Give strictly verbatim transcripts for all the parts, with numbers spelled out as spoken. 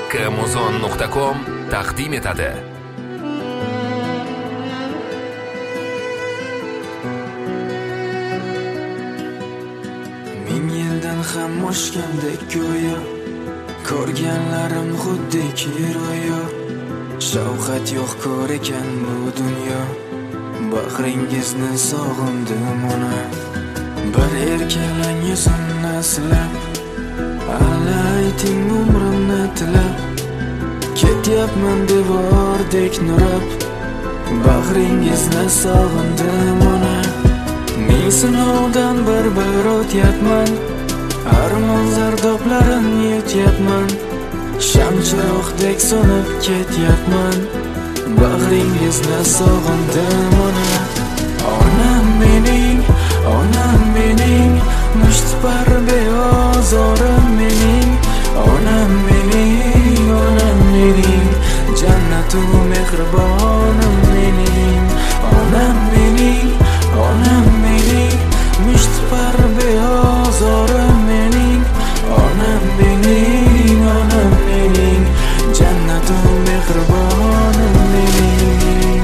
Amazon nuqta com taqdim etadi. Ming yildan ham oshgandek go'yo, ko'rganlarim xuddiki ro'yo. Shavqat yo'q ko'r ekan bu dunyo, bag'ringizni sog'indim ona. Bir erkalang yuzimni silab, alla ayting umrimni tilab. Ketyapman devordek nurab, bag'ringizni sog'indim ona. Ming sinovdan bir-bir o'tyapman, armon zardoblarini yutyapman. Shamchiroqdek so'nib ketyapman, bag'ringizni sog'indim ona. Onam mening, onam mening, mushtipar beozorim mening. Onam mening, onam mening, jannatu mehribonim mening. Onam mening, onam mening, mushtipar beozorim mening. Onam mening, onam mening, jannatu mehribonim mening.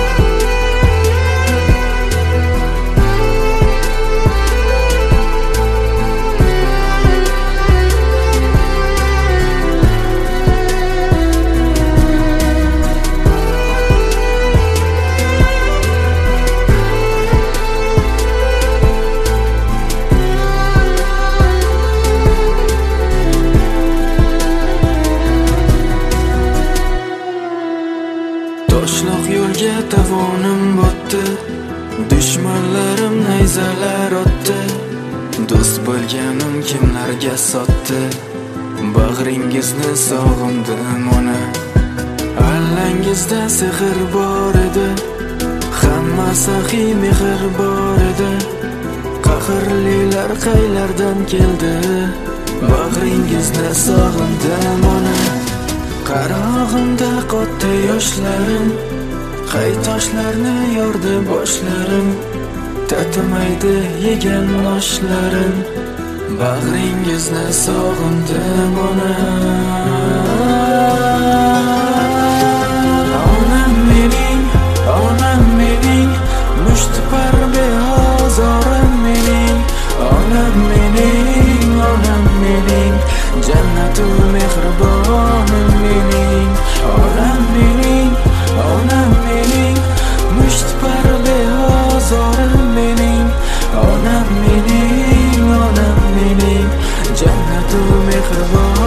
Toshloq yo'lga davonim botdi, dushmanlarim nayzalar otdi. Do'st bo'lganim kimlarga sotdi, bag'ringizni sog'indim ona. Allangizda sehr bor edi, hamma saxiy mehr bor edi. Qahrlilar qaylardan keldi, bag'ringizni sog'indim ona. Qarog'imda qotdi yoshlarim, qay toshlarni yordi boshlarim. Tatimaydi yegan oshlarim, bag'ringizni sog'indim ona. Onam mening, onam mening, mushtipar beozorim mening. Onam mening, onam mening, jannatu mehribonim mening. Onam mening, onam mening, mushtipar beozorim mening. Onam mening, onam mening, jannatu mehribonim.